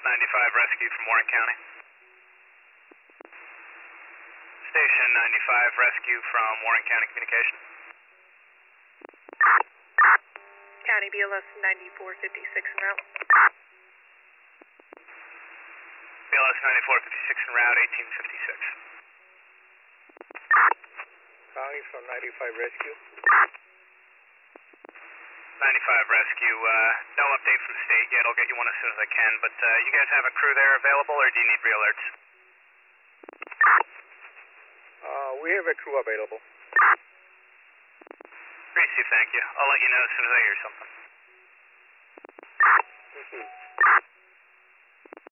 95 rescue from Warren County. Station 95 rescue from Warren County Communication. County BLS 9456 en route. BLS 9456 en route, 1856. County from 95 rescue. 95 rescue, no update from the state yet. I'll get you one as soon as I can, but you guys have a crew there available, or do you need re-alerts? We have a crew available. Greasy, thank you. I'll let you know as soon as I hear something. Thank you.